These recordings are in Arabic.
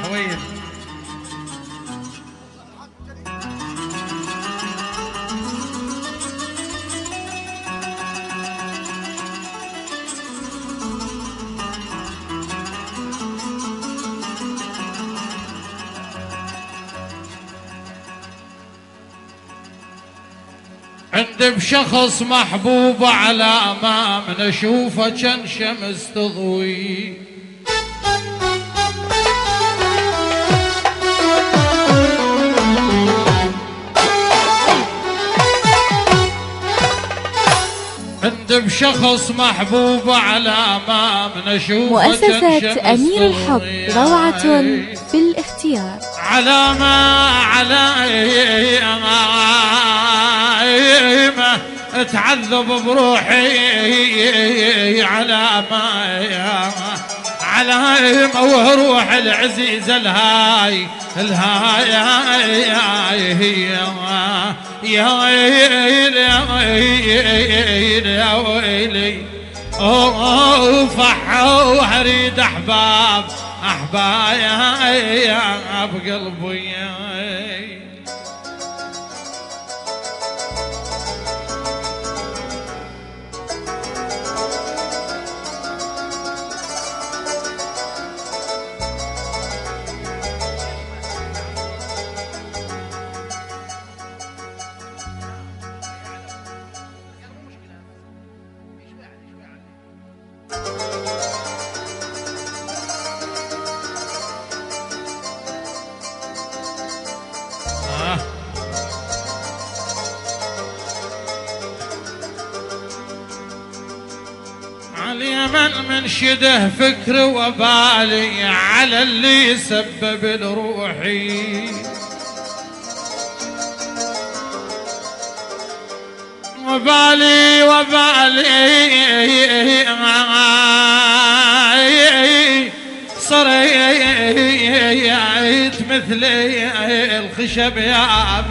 حويل. عند بشخص محبوب على ما من اشوفه كان شمس تضوي، عند بشخص محبوب على ما من اشوفه كان شمس تضوي. مؤسسة أمير الحب روعة في الاختيار. على ما اتعذب بروحي، على ما وروح العزيزة الهاي يا ويلي فح اريد احباب بقلبي. اليمن من شده فكر وبالي على اللي سبب لروحي، وبالي صريت مثلي الخشب ياب،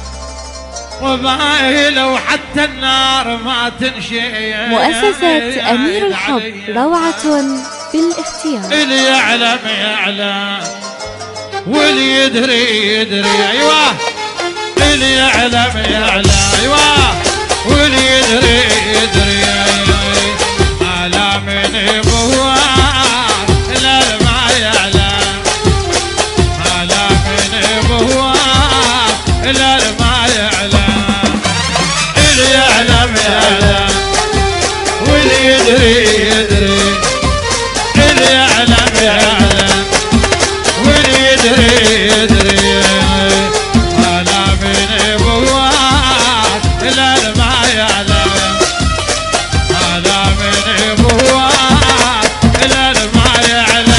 وبايلة وحتى النار ما تنشي. مؤسسة أمير الحب روعة في الاختيار. اللي يعلم يعلم واللي يدري يدري. ايوه اللي يعلم يعلم. ايوه واللي يدري يدري. على من بوار لا ما يعلم، على من بوار لا ما يعلم. يعلم يعلم واللي يدري يدري. اللي يعلم يعلم واللي يدري يدري. على من بوار لا ما يعلم، على من بوار لا ما يعلم.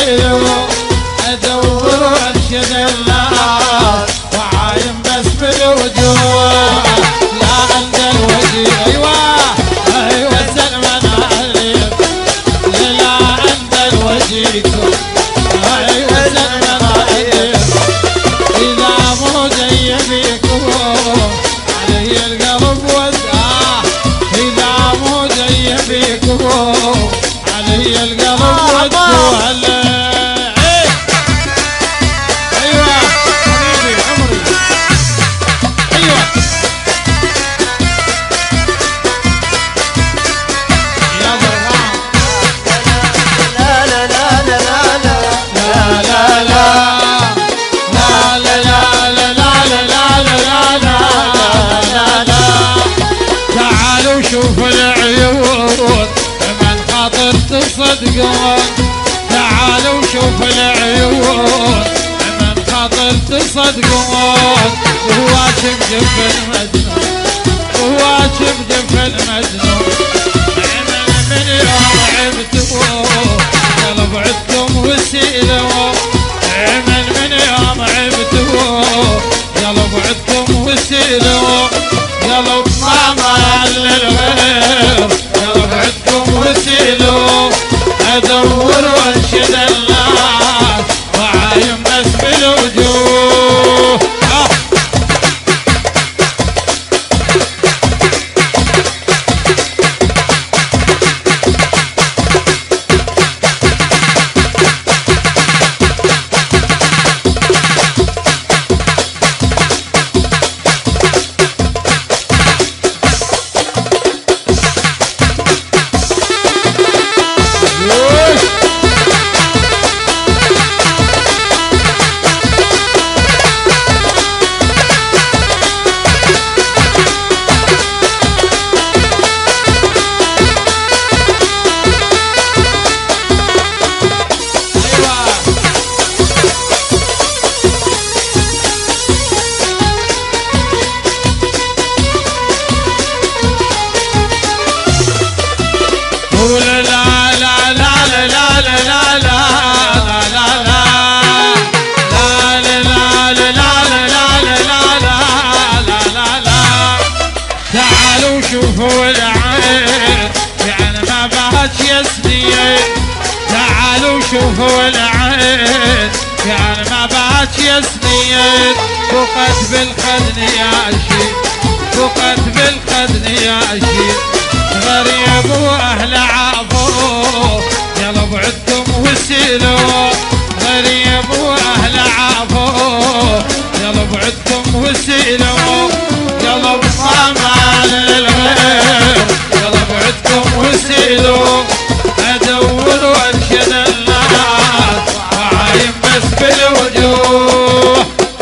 وسيله ادور وانشد الناس وعايم بس بالوجوه لا عند الوجه ايوه سلمان عليك لا عند الوجه ايوه سلمان عليك اذا مو جاي بيكم علي القلب وزعه اذا مو جاي بيكم علي القلب وزعه شوف العيون من خاطر تصدقون تعالوا شوف العيون من خاطر تصدقون هو شبجب المجنون هو شبجب المجنون من يوم عبتوا قلب عدكم وسيلوا من يوم عبتوا قلب عدكم وسيلوا قلب ما للغير قلب عدكم وسيلوا ادور وانشد الناس وعايم بس بالوجوه شوفوا العين يعني ما بهت يسنين تعالوا شوفوا العين يعني ما بهت يسنين فقت بالخدن يا شيخ فقت بالخدن يا شيخ غريب واهل عافو قلب عدكم وسيلوا غريب واهل عافو قلب عدكم وسيلوا قلب ما للغير قلب عدكم وسيلوا ادور وانشد الناس وعايم بس بالوجوه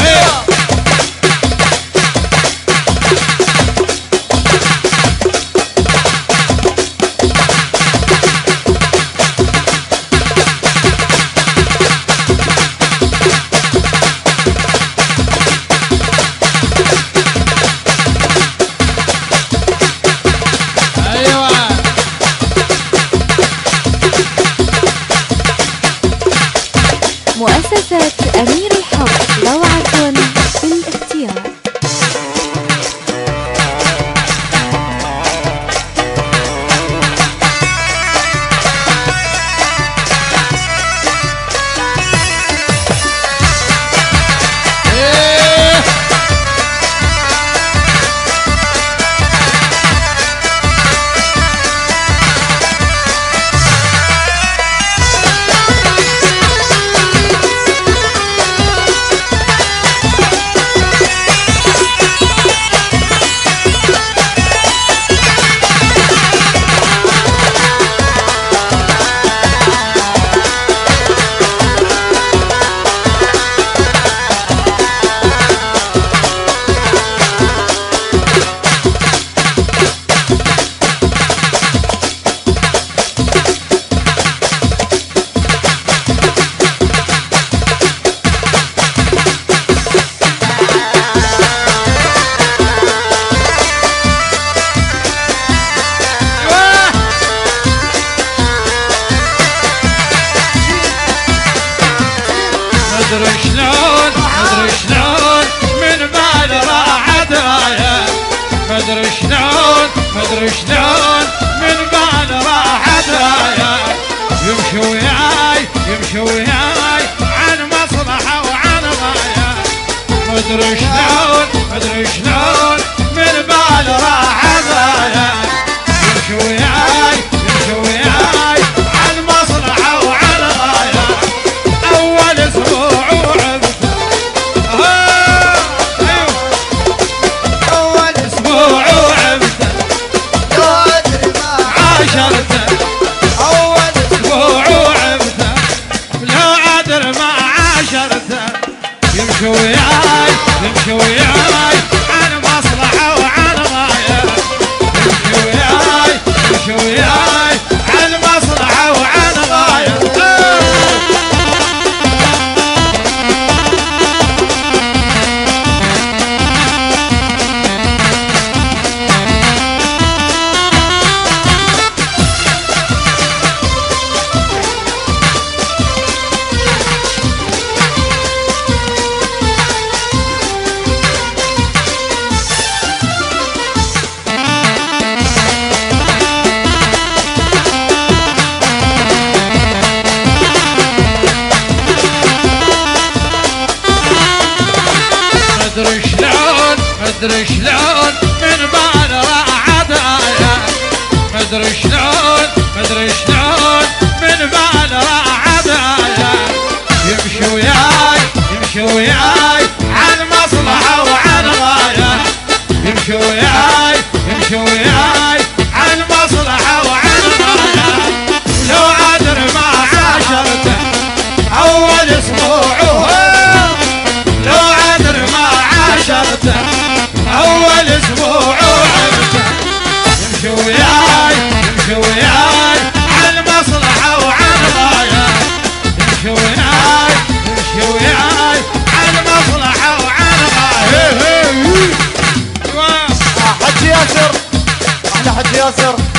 مؤسسة أمير الحق روعة بالاختيار. مدري شلون من بال راحت رايه مدري شلون من بال راحت رايه يمشي وياي عن مصلحه وعن غايه مدري شلون من بال راحت رايه يمشي وياي عن مصلحه وعن غايه اول اسبوع وعبت اول اسبوع وعبت لو ادري ما عاشرته اول اسبوع وعبت لو ادري ما عاشرته يمشي وياي عن مصلحه وعن غايه يمشي وياي عن مصلحه وعن غايه مدري شلون من بال راحت رايه مدري شلون من بال راحت رايه يمشي وياي عن مصلحه وعن غايه يمشي وياي عن مصلحه وعن غايه لو عذر ما عاشرته اول اسبوع لو عذر ما عاشرته اول اسبوع وعبته يمشي وياي عن مصلحه وعن غايه يمشي وياي عن مصلحه وعن غايه حج ياسر احلى حج ياسر